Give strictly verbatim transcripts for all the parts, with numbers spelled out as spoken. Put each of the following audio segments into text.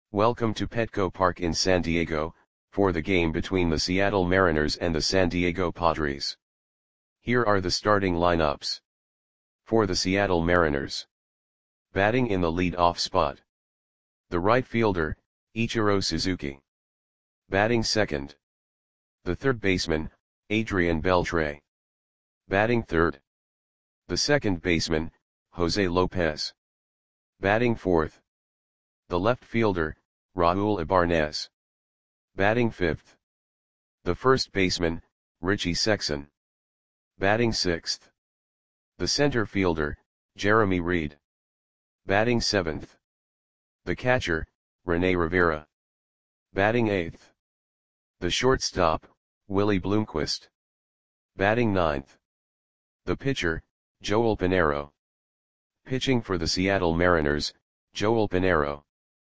Welcome to Petco Park in San Diego, for the game between the Seattle Mariners and the San Diego Padres. Here are the starting lineups. For the Seattle Mariners. Batting in the lead-off spot. The right fielder, Ichiro Suzuki. Batting second. The third baseman, Adrian Beltre. Batting third. The second baseman, Jose Lopez. Batting fourth. The left fielder, Raul Ibanez. Batting fifth. The first baseman, Richie Sexson. Batting sixth. The center fielder, Jeremy Reed. Batting seventh. The catcher, Rene Rivera. Batting eighth. The shortstop, Willie Bloomquist. Batting ninth. The pitcher, Joel Pinheiro. Pitching for the Seattle Mariners, Joel Pinheiro.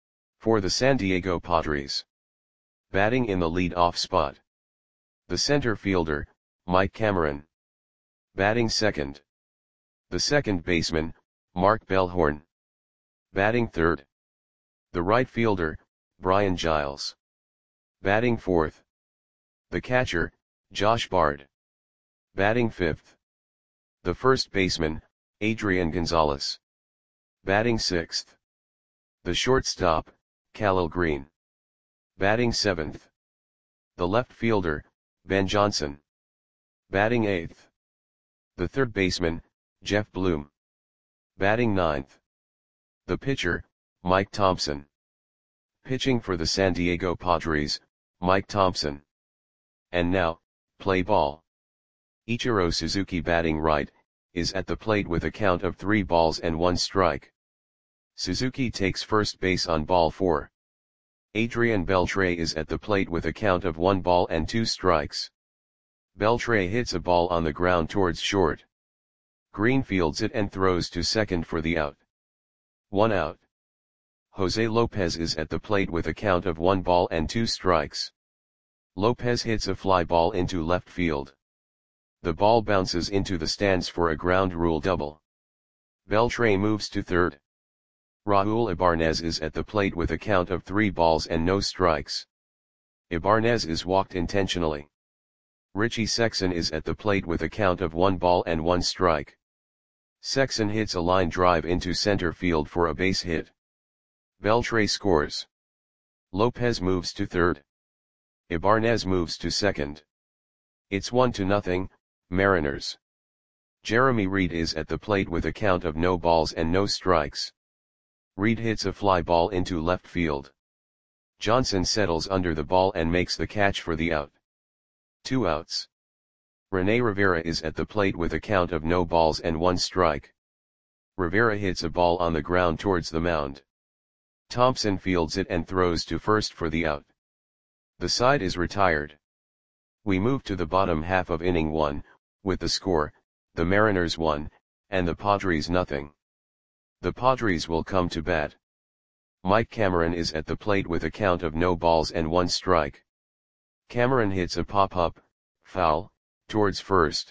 For the San Diego Padres. Batting in the lead-off spot. The center fielder, Mike Cameron. Batting second. The second baseman, Mark Bellhorn. Batting third. The right fielder, Brian Giles. Batting fourth. The catcher, Josh Bard. Batting fifth. The first baseman, Adrian Gonzalez. Batting sixth. The shortstop, Khalil Green. Batting seventh. The left fielder, Ben Johnson. Batting eighth. The third baseman, Jeff Bloom. Batting ninth. The pitcher, Mike Thompson. Pitching for the San Diego Padres, Mike Thompson. And now, play ball. Ichiro Suzuki batting right, is at the plate with a count of three balls and one strike. Suzuki takes first base on ball four. Adrian Beltre is at the plate with a count of one ball and two strikes. Beltre hits a ball on the ground towards short. Green fields it and throws to second for the out. One out. Jose Lopez is at the plate with a count of one ball and two strikes. Lopez hits a fly ball into left field. The ball bounces into the stands for a ground rule double. Beltre moves to third. Raul Ibanez is at the plate with a count of three balls and no strikes. Ibanez is walked intentionally. Richie Sexson is at the plate with a count of one ball and one strike. Sexson hits a line drive into center field for a base hit. Beltre scores. Lopez moves to third. Ibanez moves to second. It's one to nothing, Mariners. Jeremy Reed is at the plate with a count of no balls and no strikes. Reed hits a fly ball into left field. Johnson settles under the ball and makes the catch for the out. Two outs. Rene Rivera is at the plate with a count of no balls and one strike. Rivera hits a ball on the ground towards the mound. Thompson fields it and throws to first for the out. The side is retired. We move to the bottom half of inning one, with the score, the Mariners one, and the Padres nothing. The Padres will come to bat. Mike Cameron is at the plate with a count of no balls and one strike. Cameron hits a pop-up, foul, towards first.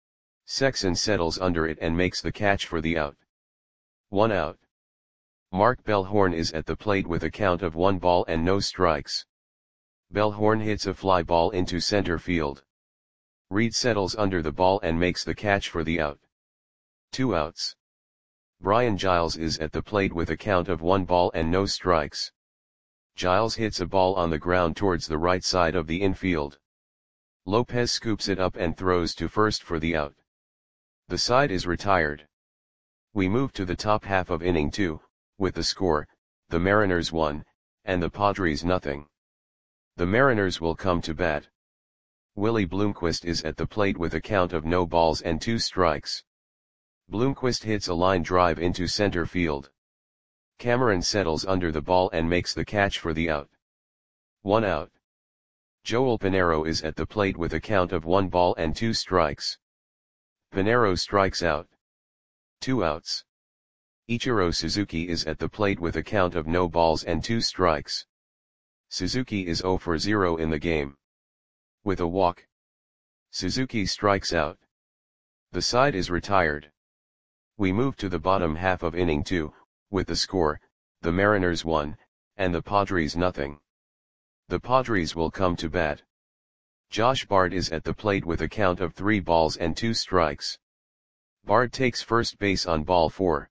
Sexson settles under it and makes the catch for the out. One out. Mark Bellhorn is at the plate with a count of one ball and no strikes. Bellhorn hits a fly ball into center field. Reed settles under the ball and makes the catch for the out. Two outs. Brian Giles is at the plate with a count of one ball and no strikes. Giles hits a ball on the ground towards the right side of the infield. Lopez scoops it up and throws to first for the out. The side is retired. We move to the top half of inning two, with the score, the Mariners one, and the Padres nothing. The Mariners will come to bat. Willie Bloomquist is at the plate with a count of no balls and two strikes. Bloomquist hits a line drive into center field. Cameron settles under the ball and makes the catch for the out. One out. Joel Pinheiro is at the plate with a count of one ball and two strikes. Pinheiro strikes out. Two outs. Ichiro Suzuki is at the plate with a count of no balls and two strikes. Suzuki is zero for zero in the game. With a walk, Suzuki strikes out. The side is retired. We move to the bottom half of inning two, with the score, the Mariners one, and the Padres nothing. The Padres will come to bat. Josh Bard is at the plate with a count of three balls and two strikes. Bard takes first base on ball four.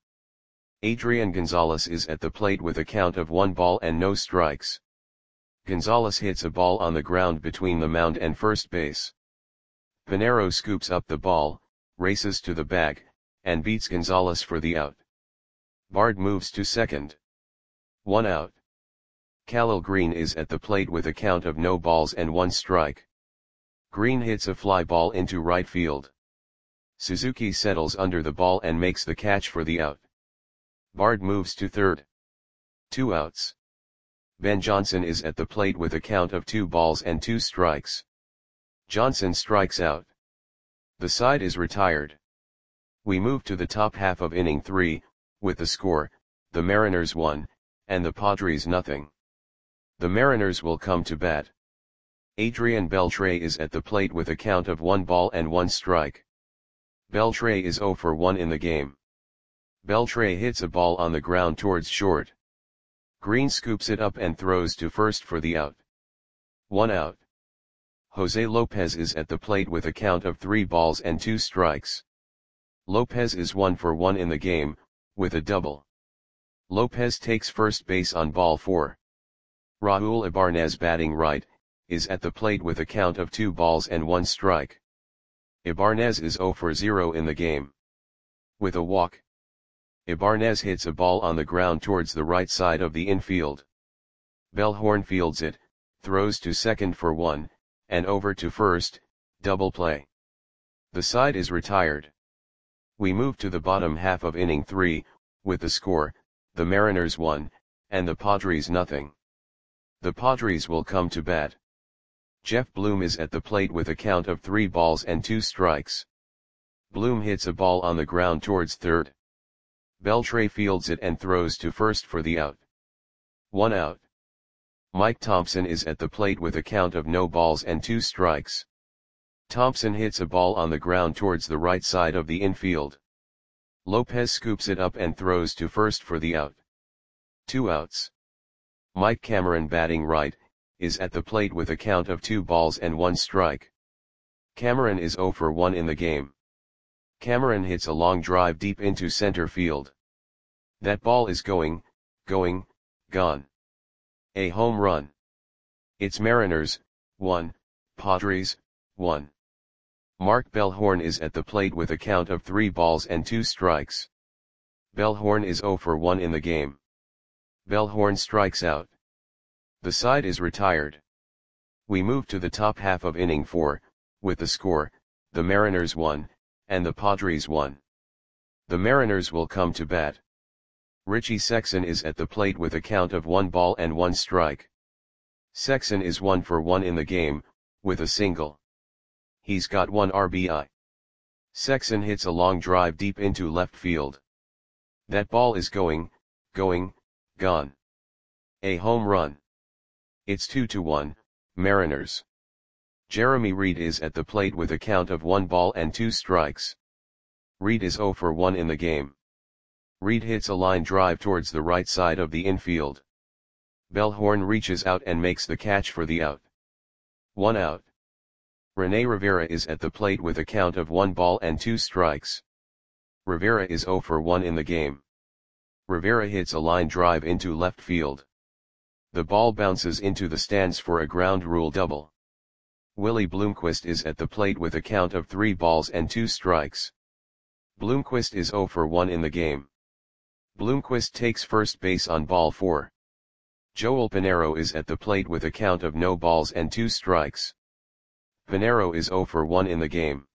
Adrian Gonzalez is at the plate with a count of one ball and no strikes. Gonzalez hits a ball on the ground between the mound and first base. Pinero scoops up the ball, races to the bag, and beats Gonzalez for the out. Bard moves to second. One out. Khalil Green is at the plate with a count of no balls and one strike. Green hits a fly ball into right field. Suzuki settles under the ball and makes the catch for the out. Bard moves to third. Two outs. Ben Johnson is at the plate with a count of two balls and two strikes. Johnson strikes out. The side is retired. We move to the top half of inning three, with the score, the Mariners one, and the Padres nothing. The Mariners will come to bat. Adrian Beltre is at the plate with a count of one ball and one strike. Beltre is zero for one in the game. Beltre hits a ball on the ground towards short. Green scoops it up and throws to first for the out. One out. Jose Lopez is at the plate with a count of three balls and two strikes. Lopez is one for one in the game, with a double. Lopez takes first base on ball four. Raul Ibanez, batting right, is at the plate with a count of two balls and one strike. Ibanez is zero for zero in the game. With a walk, Ibanez hits a ball on the ground towards the right side of the infield. Bellhorn fields it, throws to second for one, and over to first, double play. The side is retired. We move to the bottom half of inning three, with the score, the Mariners one, and the Padres nothing. The Padres will come to bat. Jeff Bloom is at the plate with a count of three balls and two strikes. Bloom hits a ball on the ground towards third. Beltre fields it and throws to first for the out. One out. Mike Thompson is at the plate with a count of no balls and two strikes. Thompson hits a ball on the ground towards the right side of the infield. Lopez scoops it up and throws to first for the out. Two outs. Mike Cameron, batting right, is at the plate with a count of two balls and one strike. Cameron is zero for one in the game. Cameron hits a long drive deep into center field. That ball is going, going, gone. A home run. It's Mariners, one, Padres, one. Mark Bellhorn is at the plate with a count of three balls and two strikes. Bellhorn is zero for one in the game. Bellhorn strikes out. The side is retired. We move to the top half of inning four, with the score, the Mariners one, and the Padres one. The Mariners will come to bat. Richie Sexson is at the plate with a count of one ball and one strike. Sexson is one for one in the game, with a single. He's got one R B I. Sexson hits a long drive deep into left field. That ball is going, going, gone. A home run. It's two to one, Mariners. Jeremy Reed is at the plate with a count of one ball and two strikes. Reed is zero for one in the game. Reed hits a line drive towards the right side of the infield. Bellhorn reaches out and makes the catch for the out. One out. Rene Rivera is at the plate with a count of one ball and two strikes. Rivera is zero for one in the game. Rivera hits a line drive into left field. The ball bounces into the stands for a ground rule double. Willie Bloomquist is at the plate with a count of three balls and two strikes. Bloomquist is zero for one in the game. Bloomquist takes first base on ball four. Joel Pinero is at the plate with a count of no balls and two strikes. Pinero is zero for one in the game.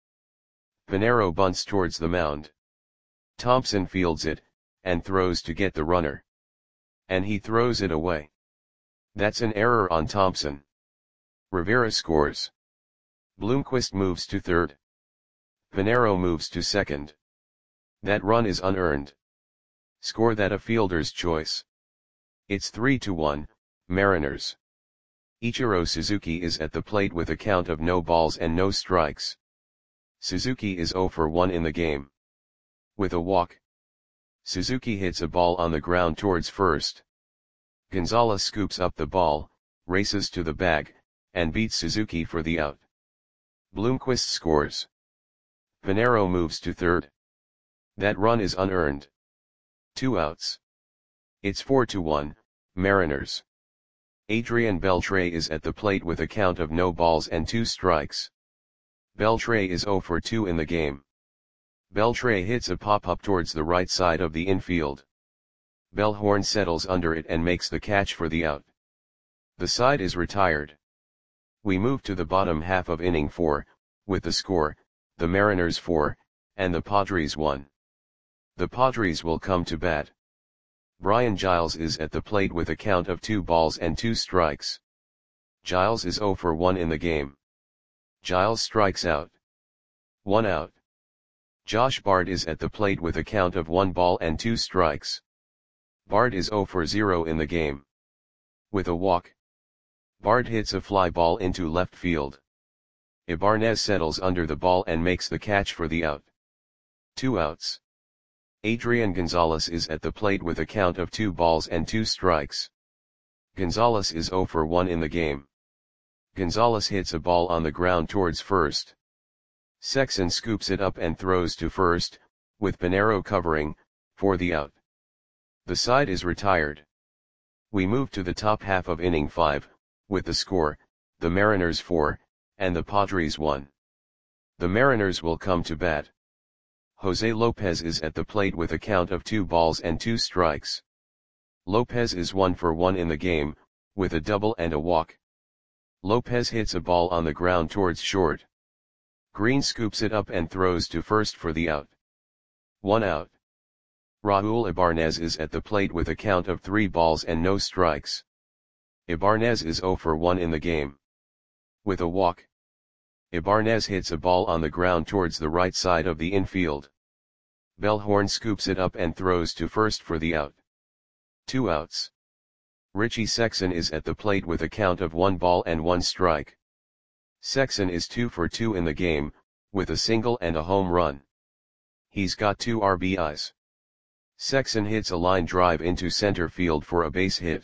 Pinero bunts towards the mound. Thompson fields it, and throws to get the runner. And he throws it away. That's an error on Thompson. Rivera scores. Bloomquist moves to third. Pinero moves to second. That run is unearned. Score that a fielder's choice. It's three to one, Mariners. Ichiro Suzuki is at the plate with a count of no balls and no strikes. Suzuki is zero for one in the game. With a walk, Suzuki hits a ball on the ground towards first. Gonzalez scoops up the ball, races to the bag, and beats Suzuki for the out. Bloomquist scores. Pinero moves to third. That run is unearned. Two outs. It's four to one, Mariners. Adrian Beltre is at the plate with a count of no balls and two strikes. Beltre is oh for two in the game. Beltre hits a pop-up towards the right side of the infield. Bellhorn settles under it and makes the catch for the out. The side is retired. We move to the bottom half of inning four, with the score, the Mariners four, and the Padres one. The Padres will come to bat. Brian Giles is at the plate with a count of two balls and two strikes. Giles is oh for one in the game. Giles strikes out. One out. Josh Bard is at the plate with a count of one ball and two strikes. Bard is oh for zero in the game. With a walk. Bard hits a fly ball into left field. Ibanez settles under the ball and makes the catch for the out. Two outs. Adrian Gonzalez is at the plate with a count of two balls and two strikes. Gonzalez is oh for one in the game. Gonzalez hits a ball on the ground towards first. Sexson scoops it up and throws to first, with Pinero covering, for the out. The side is retired. We move to the top half of inning five, with the score, the Mariners four, and the Padres one. The Mariners will come to bat. Jose Lopez is at the plate with a count of two balls and two strikes. Lopez is one for one in the game, with a double and a walk. Lopez hits a ball on the ground towards short. Green scoops it up and throws to first for the out. One out. Raul Ibanez is at the plate with a count of three balls and no strikes. Ibanez is oh for one in the game. With a walk. Ibanez hits a ball on the ground towards the right side of the infield. Bellhorn scoops it up and throws to first for the out. Two outs. Richie Sexson is at the plate with a count of one ball and one strike. Sexson is two for two in the game, with a single and a home run. He's got two R B Is. Sexson hits a line drive into center field for a base hit.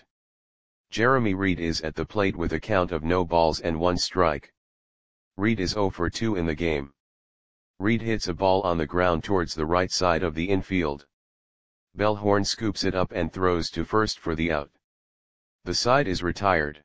Jeremy Reed is at the plate with a count of no balls and one strike. Reed is oh for two in the game. Reed hits a ball on the ground towards the right side of the infield. Bellhorn scoops it up and throws to first for the out. The side is retired.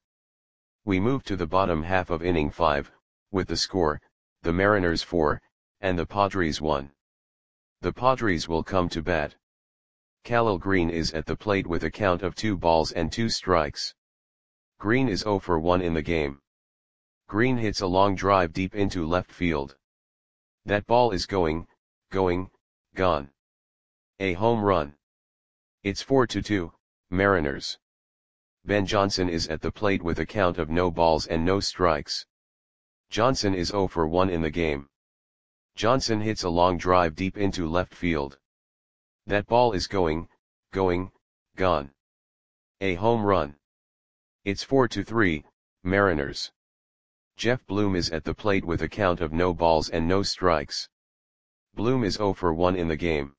We move to the bottom half of inning five, with the score, the Mariners four, and the Padres one. The Padres will come to bat. Khalil Green is at the plate with a count of two balls and two strikes. Green is oh for one in the game. Green hits a long drive deep into left field. That ball is going, going, gone. A home run. It's four to two, Mariners. Ben Johnson is at the plate with a count of no balls and no strikes. Johnson is oh for one in the game. Johnson hits a long drive deep into left field. That ball is going, going, gone. A home run. It's four to three, Mariners. Jeff Bloom is at the plate with a count of no balls and no strikes. Bloom is oh for one in the game.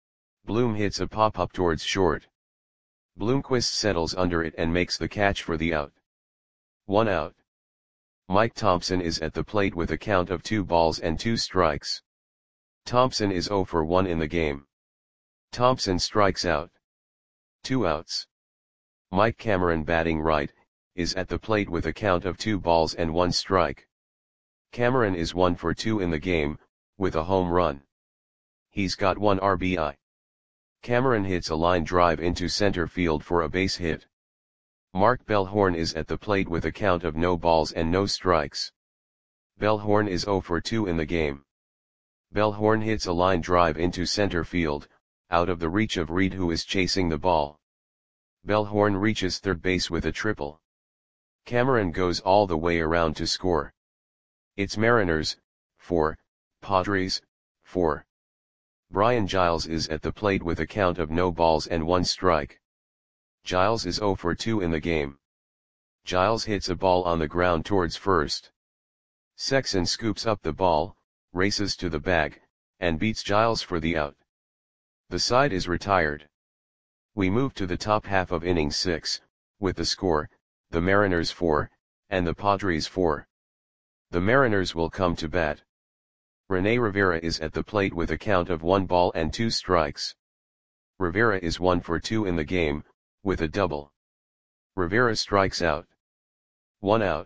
Bloom hits a pop-up towards short. Bloomquist settles under it and makes the catch for the out. One out. Mike Thompson is at the plate with a count of two balls and two strikes. Thompson is oh for one in the game. Thompson strikes out. Two outs. Mike Cameron, batting right, is at the plate with a count of two balls and one strike. Cameron is one for two in the game, with a home run. He's got one R B I. Cameron hits a line drive into center field for a base hit. Mark Bellhorn is at the plate with a count of no balls and no strikes. Bellhorn is oh for two in the game. Bellhorn hits a line drive into center field, out of the reach of Reed, who is chasing the ball. Bellhorn reaches third base with a triple. Cameron goes all the way around to score. It's Mariners, four, Padres, four. Brian Giles is at the plate with a count of no balls and one strike. Giles is oh for two in the game. Giles hits a ball on the ground towards first. Sexson scoops up the ball, races to the bag, and beats Giles for the out. The side is retired. We move to the top half of inning six, with the score, the Mariners four, and the Padres four. The Mariners will come to bat. Rene Rivera is at the plate with a count of one ball and two strikes. Rivera is one for two in the game, with a double. Rivera strikes out. One out.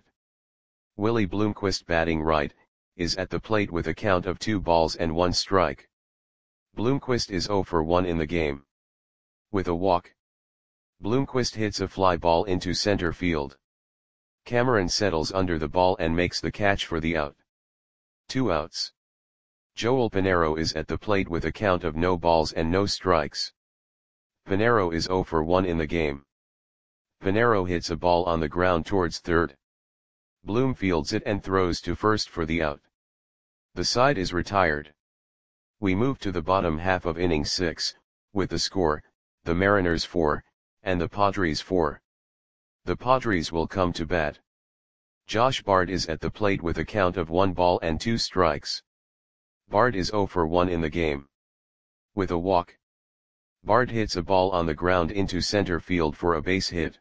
Willie Bloomquist, batting right, is at the plate with a count of two balls and one strike. Bloomquist is zero for one in the game. With a walk. Bloomquist hits a fly ball into center field. Cameron settles under the ball and makes the catch for the out. Two outs. Joel Pinheiro is at the plate with a count of no balls and no strikes. Pinheiro is zero for one in the game. Pinheiro hits a ball on the ground towards third. Bloom fields it and throws to first for the out. The side is retired. We move to the bottom half of inning six, with the score, the Mariners four, and the Padres four. The Padres will come to bat. Josh Bard is at the plate with a count of one ball and two strikes. Bard is zero for one in the game. With a walk. Bard hits a ball on the ground into center field for a base hit.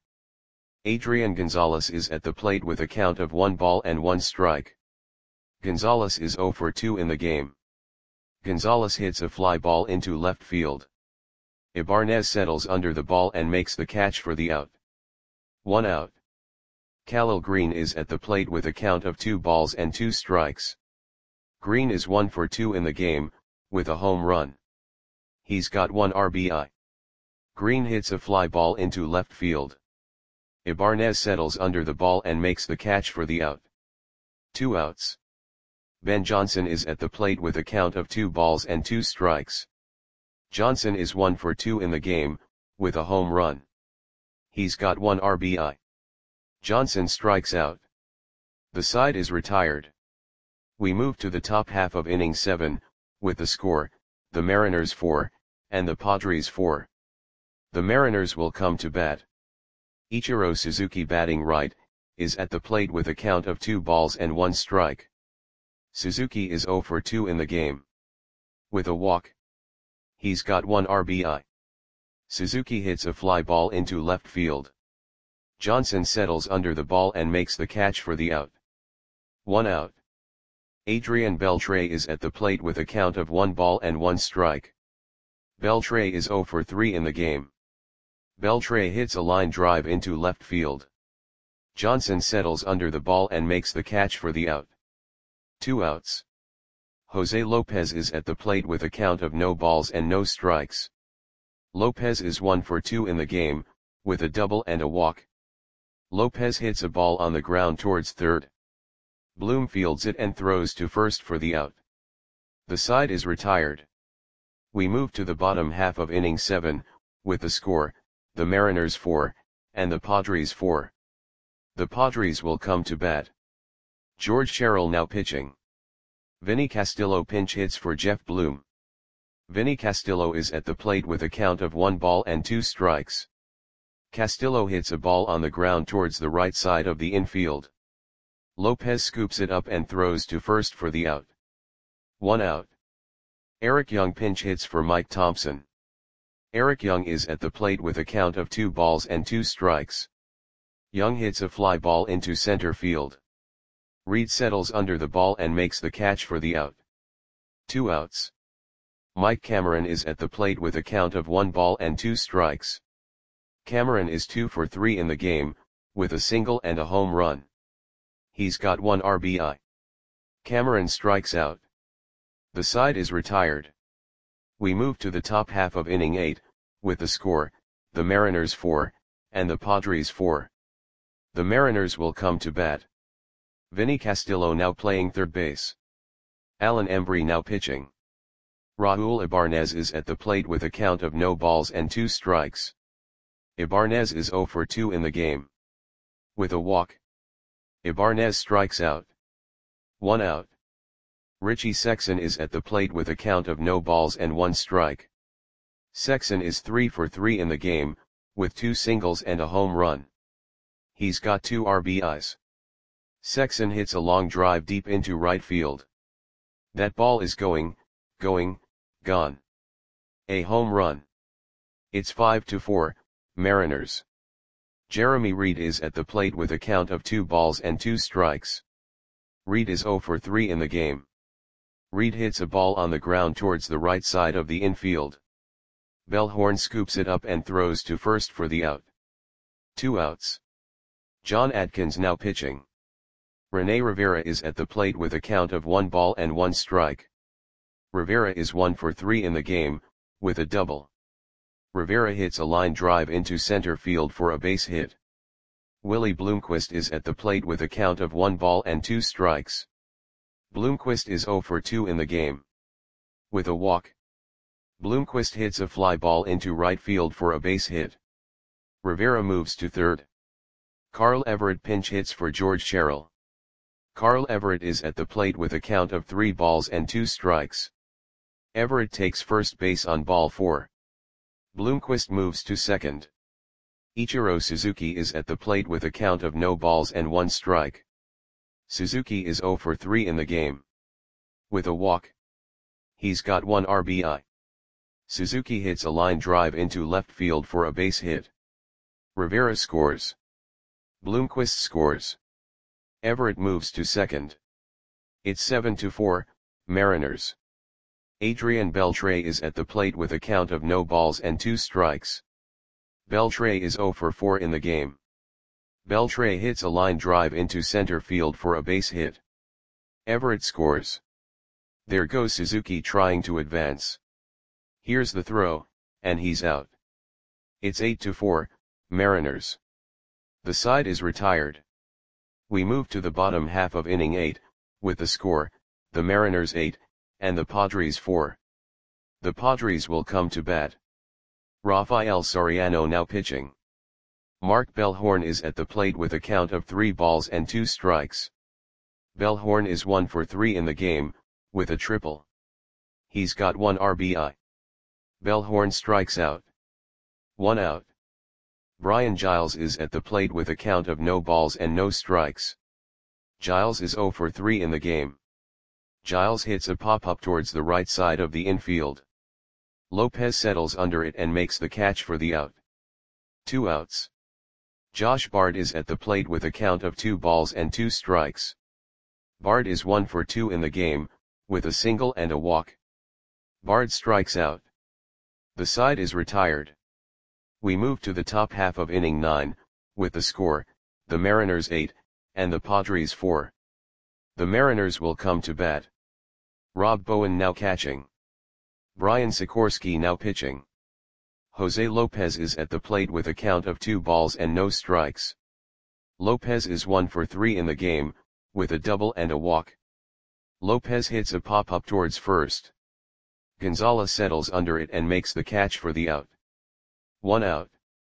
Adrian Gonzalez is at the plate with a count of one ball and one strike. Gonzalez is zero for two in the game. Gonzalez hits a fly ball into left field. Ibanez settles under the ball and makes the catch for the out. One out. Khalil Green is at the plate with a count of two balls and two strikes. Green is one for two in the game, with a home run. He's got one R B I. Green hits a fly ball into left field. Ibanez settles under the ball and makes the catch for the out. Two outs. Ben Johnson is at the plate with a count of two balls and two strikes. Johnson is one for two in the game, with a home run. He's got one R B I. Johnson strikes out. The side is retired. We move to the top half of inning seven, with the score, the Mariners four, and the Padres four. The Mariners will come to bat. Ichiro Suzuki, batting right, is at the plate with a count of two balls and one strike. Suzuki is zero for two in the game. With a walk. He's got one R B I. Suzuki hits a fly ball into left field. Johnson settles under the ball and makes the catch for the out. One out. Adrian Beltre is at the plate with a count of one ball and one strike. Beltre is zero for three in the game. Beltre hits a line drive into left field. Johnson settles under the ball and makes the catch for the out. Two outs. Jose Lopez is at the plate with a count of no balls and no strikes. Lopez is one for two in the game, with a double and a walk. Lopez hits a ball on the ground towards third. Bloom fields it and throws to first for the out. The side is retired. We move to the bottom half of inning seven, with the score, the Mariners four, and the Padres four. The Padres will come to bat. George Sherrill now pitching. Vinny Castillo pinch hits for Jeff Bloom. Vinny Castillo is at the plate with a count of one ball and two strikes. Castillo hits a ball on the ground towards the right side of the infield. Lopez scoops it up and throws to first for the out. One out. Eric Young pinch hits for Mike Thompson. Eric Young is at the plate with a count of two balls and two strikes. Young hits a fly ball into center field. Reed settles under the ball and makes the catch for the out. Two outs. Mike Cameron is at the plate with a count of one ball and two strikes. Cameron is two for three in the game, with a single and a home run. He's got one R B I. Cameron strikes out. The side is retired. We move to the top half of inning eight, with the score, the Mariners four, and the Padres four. The Mariners will come to bat. Vinny Castillo now playing third base. Alan Embry now pitching. Raul Ibanez is at the plate with a count of no balls and two strikes. Ibanez is zero for two in the game. With a walk. Ibanez strikes out. One out. Richie Sexson is at the plate with a count of no balls and one strike. Sexson is three for three in the game, with two singles and a home run. He's got two R B Is. Sexson hits a long drive deep into right field. That ball is going, going, gone. A home run. It's five to four, Mariners. Jeremy Reed is at the plate with a count of two balls and two strikes. Reed is zero for three in the game. Reed hits a ball on the ground towards the right side of the infield. Bellhorn scoops it up and throws to first for the out. Two outs. John Atkins now pitching. Rene Rivera is at the plate with a count of one ball and one strike. Rivera is one for three in the game, with a double. Rivera hits a line drive into center field for a base hit. Willie Bloomquist is at the plate with a count of one ball and two strikes. Bloomquist is zero for two in the game. With a walk. Bloomquist hits a fly ball into right field for a base hit. Rivera moves to third. Carl Everett pinch hits for George Sherrill. Carl Everett is at the plate with a count of three balls and two strikes. Everett takes first base on ball four. Bloomquist moves to second. Ichiro Suzuki is at the plate with a count of no balls and one strike. Suzuki is zero for three in the game. With a walk. He's got one R B I. Suzuki hits a line drive into left field for a base hit. Rivera scores. Bloomquist scores. Everett moves to second. It's seven to four, Mariners. Adrian Beltre is at the plate with a count of no balls and two strikes. Beltre is zero for four in the game. Beltre hits a line drive into center field for a base hit. Everett scores. There goes Suzuki trying to advance. Here's the throw, and he's out. It's eight to four, Mariners. The side is retired. We move to the bottom half of inning eight, with the score, the Mariners eight, and the Padres four. The Padres will come to bat. Rafael Soriano now pitching. Mark Bellhorn is at the plate with a count of three balls and two strikes. Bellhorn is one for three in the game, with a triple. He's got one R B I. Bellhorn strikes out. One out. Brian Giles is at the plate with a count of no balls and no strikes. Giles is zero for three in the game. Giles hits a pop-up towards the right side of the infield. Lopez settles under it and makes the catch for the out. Two outs. Josh Bard is at the plate with a count of two balls and two strikes. Bard is one for two in the game, with a single and a walk. Bard strikes out. The side is retired. We move to the top half of inning nine, with the score, the Mariners eight, and the Padres four. The Mariners will come to bat. Rob Bowen now catching. Brian Sikorsky now pitching. Jose Lopez is at the plate with a count of two balls and no strikes. Lopez is one for three in the game, with a double and a walk. Lopez hits a pop-up towards first. Gonzalez settles under it and makes the catch for the out. One out.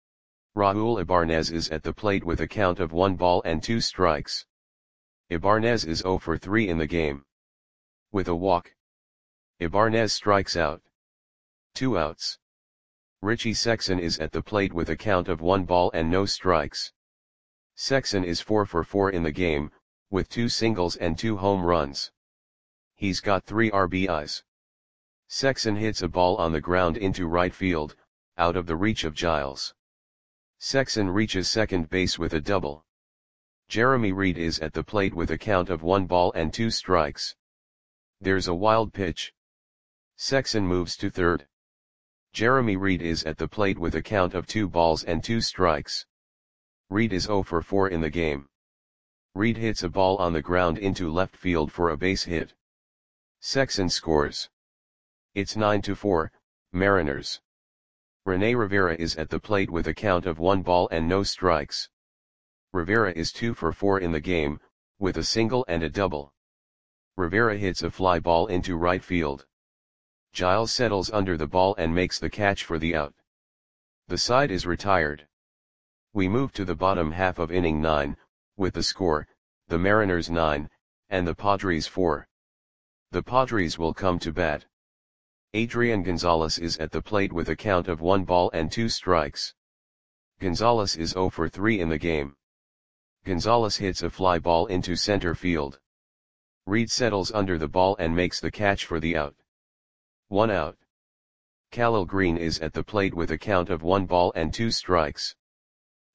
Raul Ibanez is at the plate with a count of one ball and two strikes. Ibanez is zero for three in the game. With a walk. Ibanez strikes out. Two outs. Richie Sexson is at the plate with a count of one ball and no strikes. Sexson is four for four in the game, with two singles and two home runs. He's got three R B Is. Sexson hits a ball on the ground into right field, out of the reach of Giles. Sexson reaches second base with a double. Jeremy Reed is at the plate with a count of one ball and two strikes. There's a wild pitch. Sexson moves to third. Jeremy Reed is at the plate with a count of two balls and two strikes. Reed is zero for four in the game. Reed hits a ball on the ground into left field for a base hit. Sexson scores. It's nine to four, Mariners. Rene Rivera is at the plate with a count of one ball and no strikes. Rivera is two for four in the game, with a single and a double. Rivera hits a fly ball into right field. Giles settles under the ball and makes the catch for the out. The side is retired. We move to the bottom half of inning nine, with the score, the Mariners nine, and the Padres four. The Padres will come to bat. Adrian Gonzalez is at the plate with a count of one ball and two strikes. Gonzalez is zero for three in the game. Gonzalez hits a fly ball into center field. Reed settles under the ball and makes the catch for the out. One out. Khalil Green is at the plate with a count of one ball and two strikes.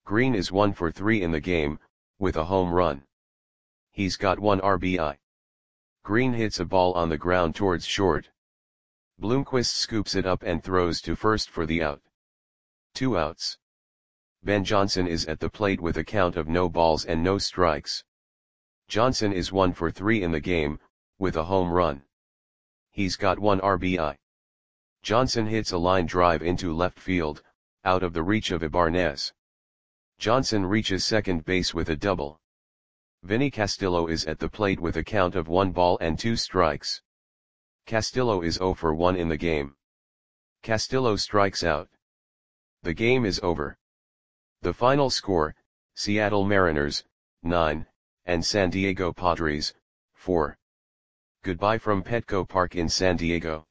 Green is one for three in the game, with a home run. He's got one R B I. Green hits a ball on the ground towards short. Bloomquist scoops it up and throws to first for the out. Two outs. Ben Johnson is at the plate with a count of no balls and no strikes. Johnson is one for three in the game, with a home run. He's got one R B I. Johnson hits a line drive into left field, out of the reach of Ibanez. Johnson reaches second base with a double. Vinny Castillo is at the plate with a count of one ball and two strikes. Castillo is zero for one in the game. Castillo strikes out. The game is over. The final score, Seattle Mariners, nine, and San Diego Padres, four. Goodbye from Petco Park in San Diego.